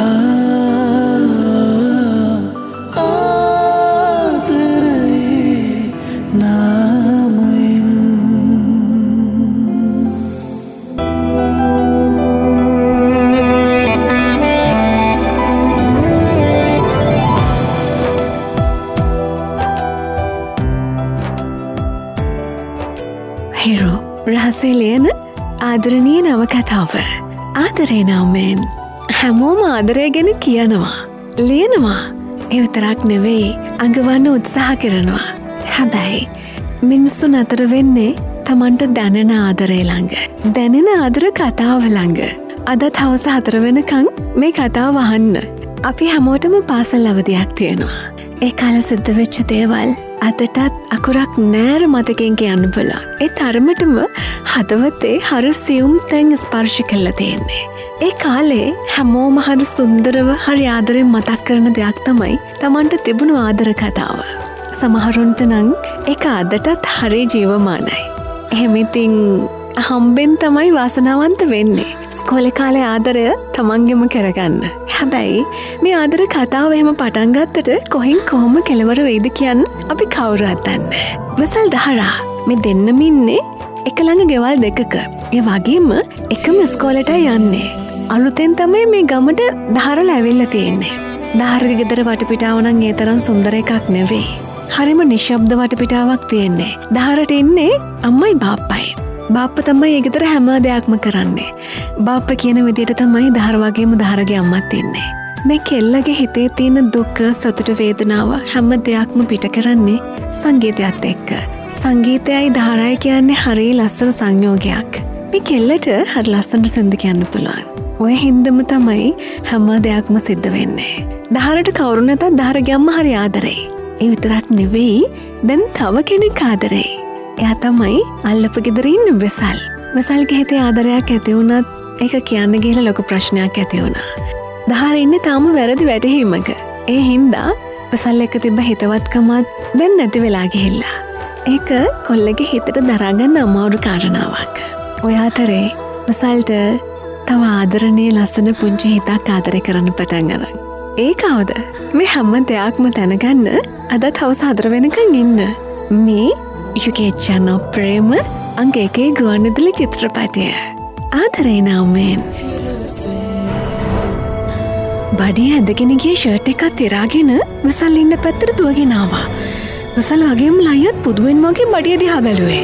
හිරු රහසේ ලියන ආදරණීය නවකතාව ආදරේ නාමයෙන් හැමෝම ආදරය ගැන කියනවා ලියනවා ඒ විතරක් නෙවෙයි අඟවන්න උත්සාහ කරනවා හැබැයි මිනිස්සුන් අතර වෙන්නේ තමන්ට දැනෙන ආදරේ ළඟ දැනෙන ආදර කතාව ළඟ අදත් හවස 4 වෙනකන් මේ කතාව අහන්න අපි හැමෝටම පාසල් අවධියක් තියෙනවා ඒ කාලේ සිද්ධ වෙච්ච දේවල් අදටත් අකුරක් නෑර මතකෙන් කියන්න පුළුවන්. ඒ තරමටම හදවතේ හරි සියුම් තැන් ස්පර්ශ කරලා තියෙන්නේ. ඒ කාලේ හැමෝම හරි සුන්දරව හරි ආදරෙන් මතක් කරන දෙයක් තමයි Tamanට තිබුණු ආදර කතාව. සමහරුන්ට නම් ඒක අදටත් හරි ජීවමානයි. එහෙම ඉතින් හම්බෙන් තමයි වාසනාවන්ත වෙන්නේ. ඉස්කෝලේ කාලේ ආදරය තමන්ගෙම කරගන්න. හැබැයි මේ ආදර කතාව එහෙම පටන් ගත්තට කොහෙන් කොහොම කෙලවර වෙයිද කියන්න අපි කවුරුවත් දන්නේ නැහැ. වසල් දහරා මේ දෙන්නම ඉන්නේ එක ළඟ ගෙවල් දෙකක. ඒ වගේම එකම ඉස්කෝලේටයි යන්නේ. අලුතෙන් තමයි මේ ගමට දහරලා ඇවිල්ලා තියෙන්නේ. දහරගේ ගෙදර වටපිටාව නම් ඒ තරම් සුන්දර එකක් නෙවෙයි. හරිම නිශ්ශබ්ද වටපිටාවක් තියෙන්නේ. දහරට ඉන්නේ අම්මයි බාප්පයි. බාප්පා තමයි ඒ ගෙදර හැම දෙයක්ම කරන්නේ. බාප්පා කියන විදිහට තමයි දහර වගේම දහරගේ අම්මත් ඉන්නේ. මේ කෙල්ලගේ හිතේ තියෙන දුක, සතුට, වේදනාව හැම දෙයක්ම පිට කරන්නේ සංගීතයත් එක්ක. සංගීතයයි දහරයි කියන්නේ හරිය ලස්සන සංයෝගයක්. මේ කෙල්ලට හරි ලස්සනට සින්දු කියන්න පුළුවන්. ඔය හින්දම තමයි හැම දෙයක්ම සිද්ධ වෙන්නේ. දහරට කවුරු නැතත් දහරගේ අම්මා හරි ආදරෙයි. ඒ විතරක් නෙවෙයි දැන් තව කෙනෙක් ආදරෙයි. එයා තමයි අල්ලපු ගෙදර ඉන්න වෙසල්. වෙසල්ගේ හිතේ ආදරයක් ඇති වුණත් ඒක කියන්න ගිහලා ලොකු ප්‍රශ්නයක් ඇති වුණා. දහර ඉන්නේ තාම වැරදි වැටහීමක. ඒ හින්දා වෙසල් එක්ක තිබ්බ හිතවත්කමත් දැන් නැති වෙලා ගිහිල්ලා. ඒක කොල්ලගේ හිතට දරාගන්න අමාරු කාරණාවක්. ඔය අතරේ වෙසල්ට තව ආදරණීය ලස්සන පුංචි හිතක් ආදරේ කරන්න පටන් ගන්නවා. ඒ කවුද? මේ හැම දෙයක්ම දැනගන්න අදත් හවස 4 වෙනකන් ඉන්න. මේ යුකේචන ප්‍රේම අංක 1 ගුවන්විදුලි චිත්‍රපටය ආදරේ නාමයෙන්. බඩිය ඇදගෙන ගිය ෂර්ට් එකක් තිරාගෙන විසල් ඉන්න පැත්තට දුවගෙන ආවා. විසල් වගේම ලයියත් පුදුවෙන් වගේ බඩිය දිහා බැලුවේ.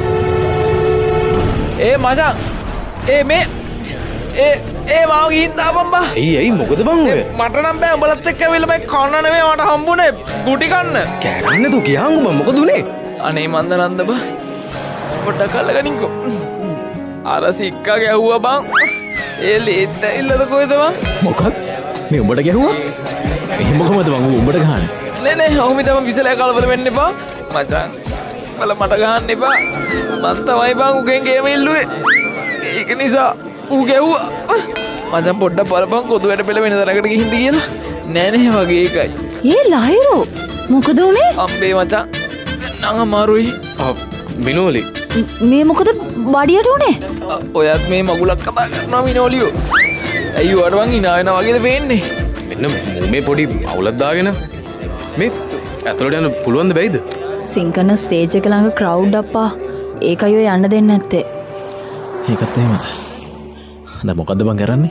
මචං මේ මාව ගිහින් දාපන් බා. ඇයි මොකද බං ඔය? මට නම් බෑ උඹලත් එක්ක ඇවිල්ලා මේ කන්න නෙමෙයි මට හම්බුනේ ගුටි කන්න. කෑ ගන්න දු කියන් උඹ මොකද උනේ? අනේ මන්දනන්ද බා. පොඩ්ඩක් අල්ලගනින්කෝ. අර සික්කා ගැහුවා බං. ඒ ලේත් ඇවිල්ලාද කොහෙද බං? මොකක්? මේ උඹට ගැහුවා? එහෙම කොහමද බං උඹට ගහන්නේ? නෑ ඔහොම තමයි විසලේ කලබල වෙන්න එපා. මචං බල මට ගහන්න එපා. මන් තමයි බං උගෙන් ගේම ඉල්ලුවේ. ඒක නිසා ඌ ගැව්වා. මචං පොඩ්ඩක් බලපන් කොදු වැඩ පෙළ වෙන තැනකට ගිහින්ද කියලා. නෑ වගේ එකයි. ලයිරෝ මොකද උනේ? අම්බේ මචං නං අමාරුයි. මිනෝලි මේ මොකද බඩියට උනේ? ඔයත් මේ මගුලක් කතා කරනවා මිනෝලියෝ. ඇයි ඔයාට මං hina වෙනා වගේද වෙන්නේ? මෙන්න මේ පොඩි අවුලක් දාගෙන මේ ඇතුළට යන්න පුළුවන්ද බැයිද? සිංකන ස්ටේජ් එක ළඟ ක්‍රවුඩ් අප්පා. ඒකයි ඔය යන්න දෙන්නේ නැත්තේ. ඒකත් එහෙම. දැන් මොකද්ද බං කරන්නේ?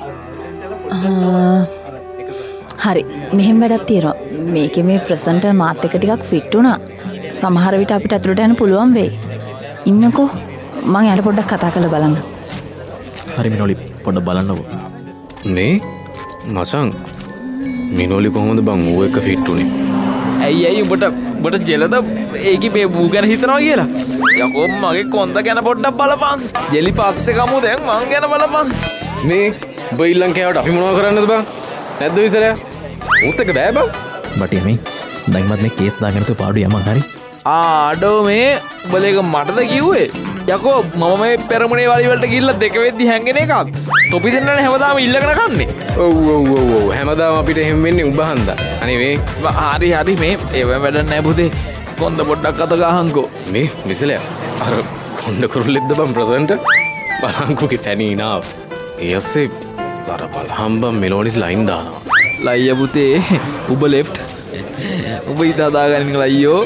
හරි මෙහෙම වැඩක් තියෙනවා. මේකේ මේ ප්‍රසන්ටර් මාත් එක ටිකක් ෆිට වුණා. සමහර විට අපිට ඇතුළට යන්න පුළුවන් වෙයි. ඉන්නකෝ මං යාට පොඩ්ඩක් කතා කරලා බලන්න. හරි මිනෝලි පොඩ්ඩක් බලන්නකෝ. මේ මචං මිනෝලි කොහොමද බං ඌ එක ෆිට උනේ? ඇයි උඹට ජෙලද ඒකි මේ බූ ගැන හිතනවා කියලා? යකෝ මගේ කොන්ද ගැන පොඩ්ඩක් බලපන්. ජෙලි පස්සේ කමු දැන් මං ගැන බලපන්. මේ උඹ ඊළඟ කෑවට අපි මොනව කරන්නද බං? නැද්ද විසරය? ඌත් එක බෑ බං. බටි මේ දැන්වත් මේ කේස් දාගෙන තු පාඩු යමන් හරි. ආඩෝ මේ උඹලේක මටද කිව්වේ? යකෝ මම මේ පෙරමුණේ වලි වලට ගිහිල්ලා දෙක වෙද්දි හැංගෙන එකක්. තොපි දෙන්නනේ හැමදාම ඉල්ලගෙන කන්නේ. ඔව් හැමදාම අපිට එහෙම වෙන්නේ උඹ හන්දා. අනේ මේ හරි මේ ඒව වැඩක් නැහැ පුතේ. කොන්ද පොඩ්ඩක් අත ගහන්කෝ. මේ විසලය අර කොණ්ඩ කුරුල්ලෙක්ද බං ප්‍රසන්ට බලංකුගේ තැනී නාව. ඒ ඇස්සේ කරපල් හම්බම් මෙලෝනිට ලයින් දානවා. ලයිය පුතේ උඹ ලෙෆ්ට්. උඹ හිත හදාගන්න ලයියෝ.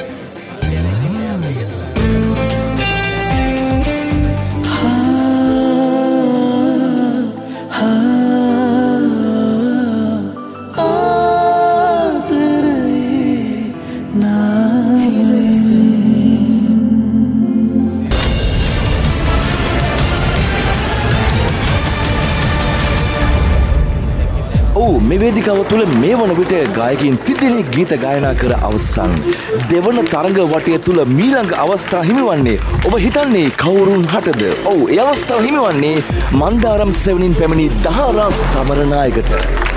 මේ වේදිකාව තුළ මේ වන විට ගායකින් තිදෙනෙක් ගීත ගායනා කර අවසන්. දෙවන තරඟ වටය තුළ මීළඟ අවස්ථාව හිමිවන්නේ ඔබ හිතන්නේ කවුරුන් හටද? ඔව්, ඒ අවස්ථාව හිමිවන්නේ මන්දාරම් සෙවණින් පැමිණි දහරා සමරනායකට.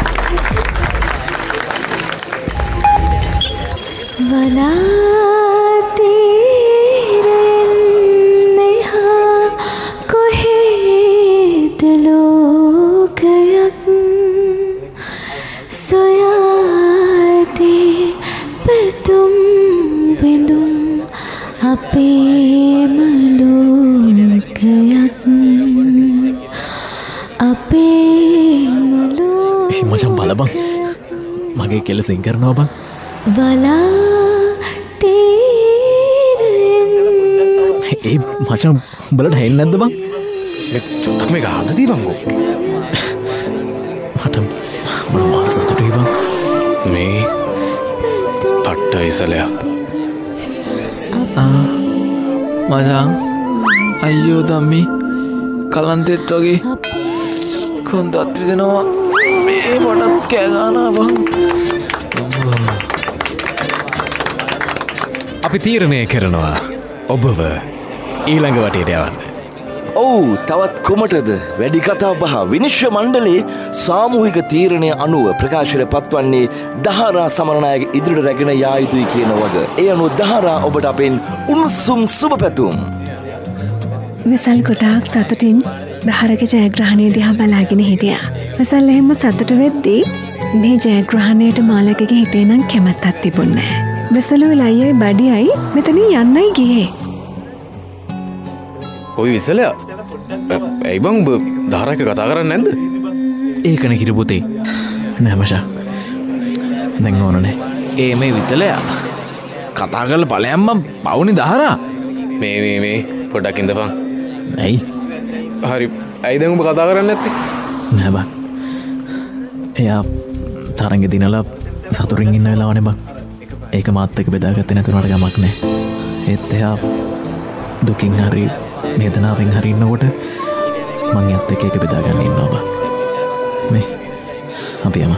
මචන් බලබං මගේ කෙලසින් කරනවා බං. ඒ මචන් බලට හෙන්න නැද්ද බං? චොට්ටක් මේ ගානදී බංගෝ. මට මාර සතුටුයි බං. මේ පට්ට ඉසලයක්. මචං අයියෝ තම්මි කලන්තෙත් වගේ කොන්ද අත්‍රි දෙනවා. මේ මටත් කෑගානා බං. අපි තීරණය කරනවා ඔබව ඊළඟ වටේට යවන්න. ඔව්, තවත් කොමටද? වැඩි කතා බහ විනිශ්චය මණ්ඩලයේ සාමූහික තීරණය අනුව ප්‍රකාශයට පත්වන්නේ දහරා සමරනායක ඉදිරියට රැගෙන යා යුතුයි කියන වග. ඒ අනුව දහරා ඔබට අපෙන් උණුසුම් සුබ පැතුම්. විසල් ගොඩාක් සතුටින් දහරගේ ජයග්‍රහණය දිහා බලාගෙන හිටියා. විසල් එහෙම සතුටු වෙද්දී මේ ජයග්‍රහණයට මාලකගේ හිතේ නම් කැමැත්තක් තිබුණේ නැහැ. විසලුයි ලයියයි බඩියයි මෙතනින් යන්නයි ගියේ. ඔය විසලයා ඇයි බං දහරක කතා කරන්නේ නැද්ද? ඒකනේ කිරි පුතේ. නෑ මචං. දැන් ඕන නෑ. ඒ මේ විසලයා කතා කරලා ඵලයන්ම පවුනේ දහරා. මේ පොඩ්ඩක් ඉඳපන්. ඇයි? හරි. ඇයි දැන් උඹ කතා කරන්නේ නැත්තේ? නෑ බං. එයා තරංගෙ දිනලා සතුරින් ඉන්න වෙලාවනේ බං. ඒක මාත් එක්ක බෙදාගත්තේ නැතුනට ගමක් නෑ. ඒත් එයා දුකින් හරි වේදනාවෙන් හරි ඉන්නකොට මං එයත් එක්ක ඒක බෙදාගන්න ඉන්නවා බං. මේ අපි යමු.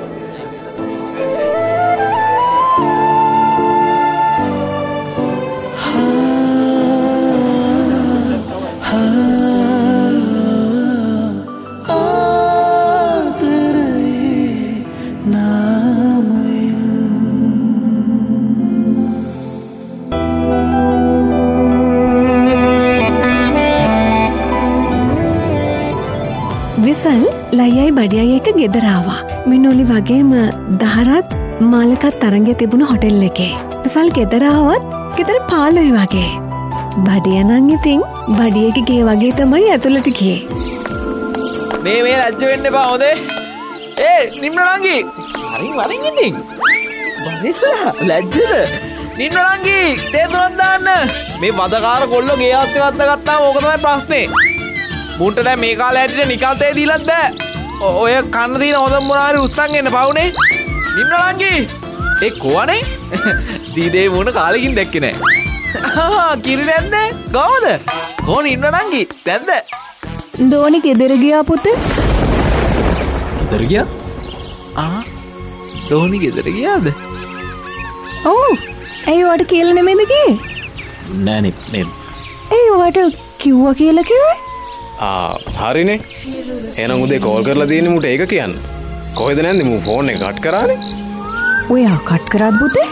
විසල් ලයියයි බඩියයි එක ගෙදරාවා. මිනොලි වගේම දහරත් මාලකත් තරංගෙ තිබුණු හොටෙල් එකේ. විසල් ගෙදරාවත් ගෙදර පාලුයි වගේ. බඩියනං ඉතින් බඩියගේ ගේ වගේ තමයි ඇතුළට ගියේ. මේ ලැජ්ජ වෙන්න එපා හොඳේ. නිම්නලංගි වරින් ඉතින් බරිලා ලැජ්ජද? නිම්නලංගි තේ තුනක් දාන්න. මේ වදකාර කොල්ලෝ ගේ ආස්සේ වද්ද ගත්තාම ඕක තමයි ප්‍රශ්නේ. මුන්ට දැන් මේ කාලේ හැටියට නිකල් තේ දීලත් බෑ. ඔය කන්න දින හොඳ මොනාරි උස්සන් එන්න පවුනේ. නිම්නලංගි ඒ කොවනේ? සීදේ මුණ කාලෙකින් දැක්කේ නෑ. කිරි නැද්ද? ගාවද? කොහොන නිම්නලංගි දැද්ද? දෝනි ගෙදර ගියා පුතේ. ගෙදර ගියා? දෝනි ගෙදර ගියාද? ඔව්. ඇයි ඔයාට කියලා නෙමෙයිද කියේ? නෑනේ මේ. ඇයි ඔයාට කිව්වා කියලා කිව්වේ? හරිනේ. එහෙනම් උදේ කෝල් කරලා තියෙන්නේ මුට ඒක කියන්න. කොහෙද නැන්දේ මූ ෆෝන් එක කට් කරානේ. ඔයා කට් කරාද පුතේ?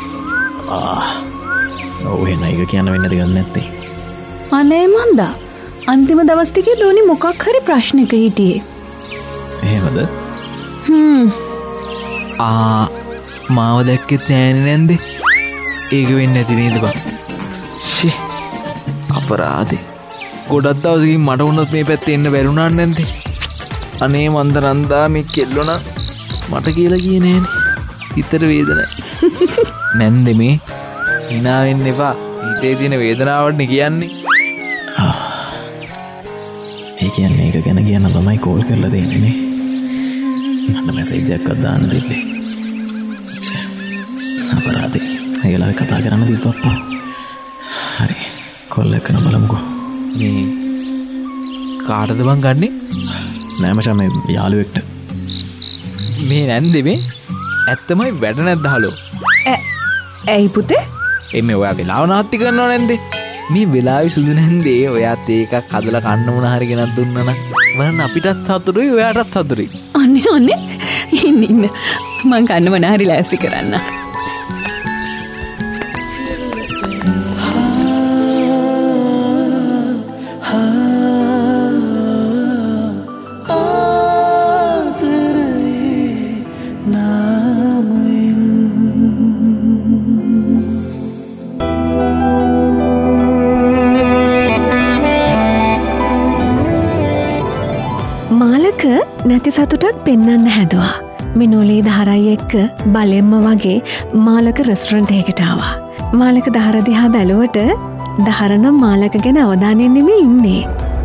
ඔව් එහෙනම් ඒක කියන්න වෙන්නේ දෙයක් නැත්තේ. අනේ මන්දා. අන්තිම දවස් ටිකේ දෝනි මොකක් හරි ප්‍රශ්නයක හිටියේ. එහෙමද? මාව දැක්කෙත් නෑනේ නැන්දේ. ඒක වෙන්නේ නැති නේද බං? ෂේ අපරාධේ. ගොඩක් දවසකින් මට වුණත් මේ පැත්තේ එන්න බැරුණා නැන්දේ. අනේ මන්දරන්දා මේ කෙල්ලොන මට කියලා කියනේනේ හිතට වේදන නැන්දෙ මේ හිනාවෙන්න එපා හිතේ තියෙන වේදනාවටනේ කියන්නේ ඒ කියන්නේ ඒක ගැන කියන්න තමයි කෝල් කරලා දෙන්නේ මන්න මැසේජ් එකක් දාන්න දෙන්නේ අපරාධේ ඒ වෙලාවේ කතා කරන්න තිබ්බප්පා හරි කොල් එක බලමුකෝ මේ කාටද බං ගන්නෙ නෑ මචං මේ යාළුවෙක්ට මේ නැන්දේ මේ ඇත්තමයි වැඩ නැද්ද හලෝ ඇයි පුතේ එමේ ඔයා වෙලාව නාස්ති කරනව නැන්දේ මේ වෙලාවේ සුදු නැන්දේ ඔයාත් ඒකක් හදලා කන්න මොන හරි ගෙනත් දුන්නා නම් බලන්න අපිටත් සතුටුයි ඔයාටත් සතුටුයි අනේ ඉන්න මං කන්න මොන හරි ලෑස්ති කරන්න නැති සතුටක් පෙන්වන්න හැදවා. මිනෝලී දහරයි එක්ක බලෙම්ම වගේ මාලක රෙස්ටරන්ට් එකකට ආවා. මාලක දහර දිහා බැලුවට දහරනම් මාලක ගැන අවධානයෙන් නෙමෙයි ඉන්නේ.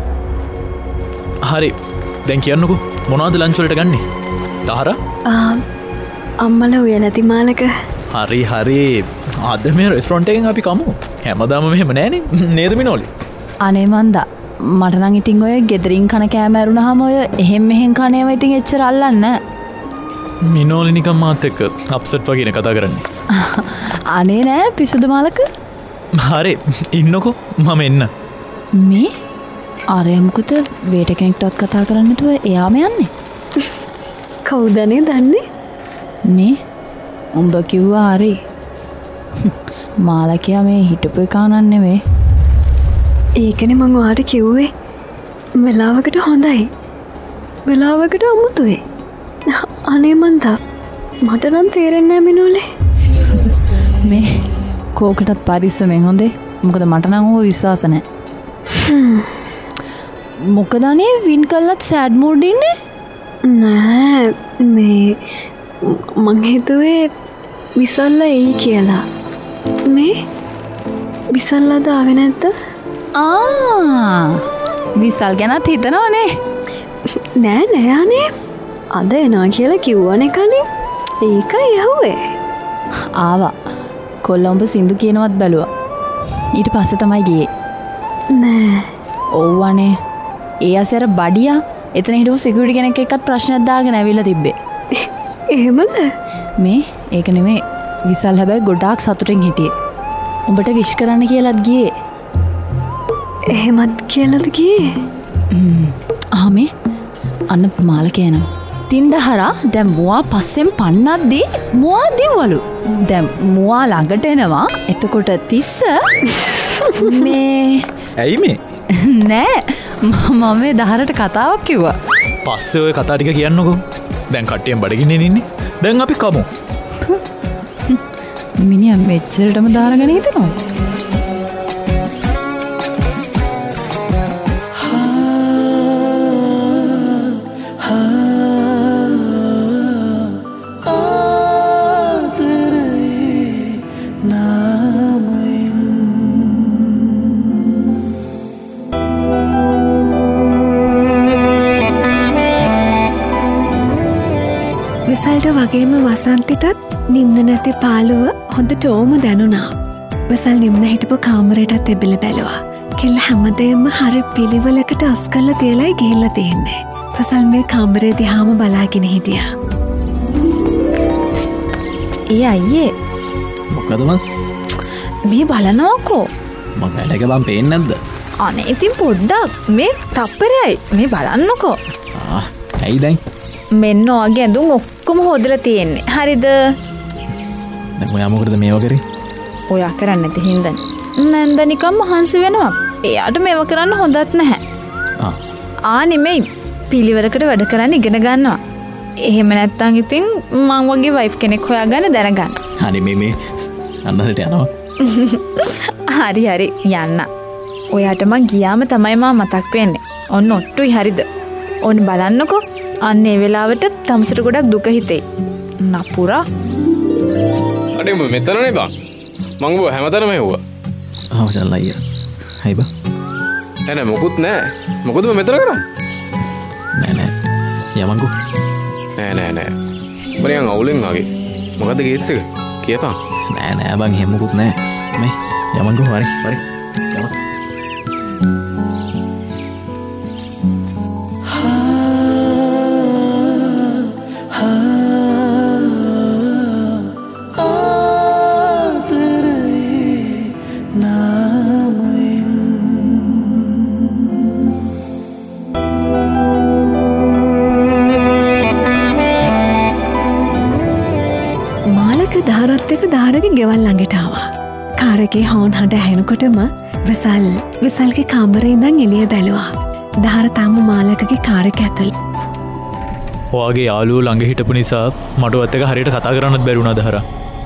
හරි දැන් කියන්නකෝ මොනවද ලන්ච් වලට ගන්නෙ? දහර? අම්මල උය නැති මාලක. හරි අද මේ රෙස්ටරන්ට් එකෙන් අපි කමු. හැමදාම මෙහෙම නෑනේ. නේද මිනෝලී? අනේ මන්දා මට නම් ඉතින් ඔය ගෙදරින් කන කෑම ඇරුණාම ඔය එහෙම් මෙහෙම් කනේම ඉතින් එච්චර අල්ලන්නේ නැහැ. මිනෝලි නිකන් මාත් එක්ක අප්සෙට් වගේ නේ කතා කරන්නේ. අනේ නෑ පිසුදු මාලක. හරි ඉන්නකෝ මම එන්න. මේ ආරයම්කුත වේට කෙනෙක්ටවත් කතා කරන්න නැතුව එයාම යන්නේ. කවුදනේ දන්නේ? මේ උඹ කිව්වා හරි. මාලකයා මේ හිටපු එකනන් නෙමෙයි. ඒකනේ මං ඔයාට කිව්වේ වෙලාවකට හොඳයි වෙලාවකට අමුතුයි අනේ මන්දා මට නම් තේරෙන්නේ නැහැ මිනෝලේ මේ කෝකටත් පරිස්සමෙන් හොඳේ මොකද මට නම් ඕව විශ්වාස නැහැ මොකද අනේ වින් කළත් සෑඩ් මූඩ් ඉන්නේ නෑ මේ මං හිතුවේ විසල්ලා එයි කියලා මේ විසල්ලාද ආවේ නැද්ද විසල් ගැනත් හිතනවනේ නෑ අනේ අද එනවා කියලා කිව්වනේ කලින් ඒකයි යහුවේ ආවා කොල්ලඹ සින්දු කියනවත් බැලුවා ඊට පස්සේ තමයි ගියේ නෑ ඔව්වනේ ඒ අසර බඩියා එතන හිටපු සිකියුරිටි කෙනෙක් එක්කත් ප්‍රශ්නයක් දාගෙන ඇවිල්ලා තිබ්බේ එහෙමද මේ ඒක නෙමෙයි විසල් හැබැයි ගොඩාක් සතුටින් හිටියේ උඹට විශ් කරන්න කියලාත් ගියේ එහෙමත් කියලාද ගියේ ආමේ අන්න මාලක එනවා තින්දහරා දැන් මුවා පස්සෙන් පන්නද්දී මුවා දිව්වලු දැන් මුවා ළඟට එනවා එතකොට තිස්ස මේ ඇයි මේ නෑ මම මේ දහරට කතාවක් කිව්වා පස්සේ ඔය කතා ටික කියන්නකෝ දැන් කට්ටියෙන් බඩගින්නේ ඉන්නේ දැන් අපි කමු මිනිහා මෙච්චරටම දාරගෙන හිටනවා විසල්ට වගේම වසන්තිටත් නිම්න නැති පාලුව හොඳට ඕම දැනුනා. විසල් නිම්න හිටපු කාමරයටත් එබිල බැලවා. කෙල්ල හැමදේම හරි පිළිවෙලකට අස් කල්ල තියලයි ගිහිල්ල තියෙන්නේ. විසල් මේ කාමරේ දිහාම බලාගෙන හිටියා. ඒ අයියේ මොකදම මේ බලනවාකෝ මං ඇලක බම් පේන්නේ නැද්ද? අනේ ඉතින් පොඩ්ඩක් මේ තප්පරයයි මේ බලන්නකෝ. ඇයි දැන්? මෙන්න ඔයගේ ඇඳුම් ඔක්කොම හොදලා තියෙන්නේ. හරිද? දැන් ඔයා මොකටද මේව කරේ? ඔයා කරන්නේ නැති හින්දා. නැන්ද නිකම් මහන්සි වෙනවා. එයාට මේව කරන්න හොඳත් නැහැ. නෙමෙයි. පිළිවෙලකට වැඩ කරන්න ඉගෙන ගන්නවා. එහෙම නැත්තම් ඉතින් මං වගේ වයිෆ් කෙනෙක් හොයාගන්න දැනගන්න. අනේ මේ අන්නකට යනවා. හරි යන්න. ඔයාට මං ගියාම තමයි මම මතක් වෙන්නේ. ඔන්න ඔට්ටුයි හරිද? ඔන්න බලන්නකෝ. අන්නේ වෙලාවට තමසට ගොඩක් දුක හිතේ. නපුරා. අඩේ උඹ මෙතනනේ බං. මං උඹ හැමතැනම හෙව්වා. මචං අයියා. හයි බං. නෑ මොකුත් නෑ. මොකද උඹ මෙතන කරන්නේ? නෑ යමංකෝ. නෑ. උඹ නිකන් අවුලෙන් වගේ. මොකද්ද කේස් එක? කියපන්. නෑ බං එහෙම මොකුත් නෑ. මේ යමංකෝ හරි. යමං. දහරත් එක දහරගේ ගෙවල් ළඟටාවා. කාරගේ හෝන් හඬ ඇහෙනකොටම විසල්ගේ කාමරේ ඉඳන් එළිය බැලුවා. දහර තාම මාලකගේ කාරක ඇතුළ. ඔයාගේ යාළුවෝ ළඟ හිටපු නිසා මට ඔයත් එක්ක හරියට කතා කරන්නත් බැරි වුණා දහර.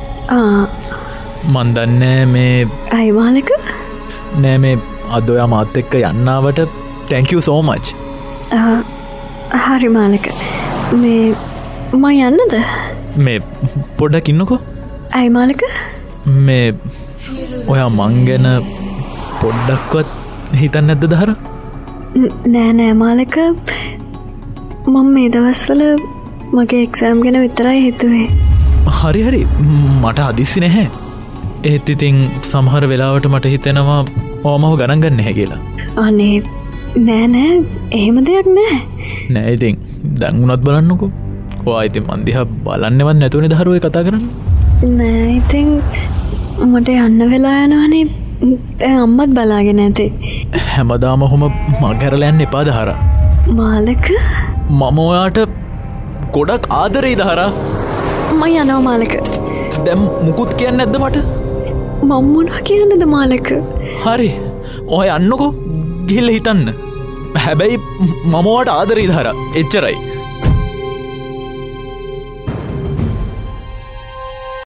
මන් දන්නේ මේ අය මාලක? නෑ මේ අද ඔයා මාත් එක්ක යන්නාවට thank you so much. හරි මාලක. මේ මම යන්නද? මේ පොඩ්ඩක් ඉන්නකෝ. ඇයි මාලක? මේ ඔයා මං ගැන පොඩ්ඩක්වත් හිතන්නේ නැද්ද දහර? නෑ මාලක. මම මේ දවස්වල මගේ එක්සෑම් ගැන විතරයි හිතුවේ. හරි මට හදිස්සි නැහැ. ඒත් ඉතින් සමහර වෙලාවට මට හිතෙනවා ඔයාමව ගණන් ගන්න නැහැ කියලා. අනේ නෑ එහෙම දෙයක් නෑ. නෑ ඉතින් දැන් උනත් බලන්නකෝ. ඔයා ඉතින් මන් දිහා බලන්නවත් නැතුවනේ දහර ඔය කතා කරන්නේ. නෑ ඉතින් මට යන්න වෙලා යනවනේ. දැන් අම්මත් බලාගෙන ඇති. හැමදාම ඔහොම මගහැරලා යන්න එපා දහර. මාලක මම ඔයාට ගොඩක් ආදරෙයි දහර. මම යනවා මාලක. දැන් මුකුත් කියන්නේ නැද්ද මට? මම මොනවා කියන්නද මාලක? හරි ඔය යන්නකෝ ගිහිල්ලා හිතන්න. හැබැයි මම ඔයාට ආදරෙයි දහර. එච්චරයි.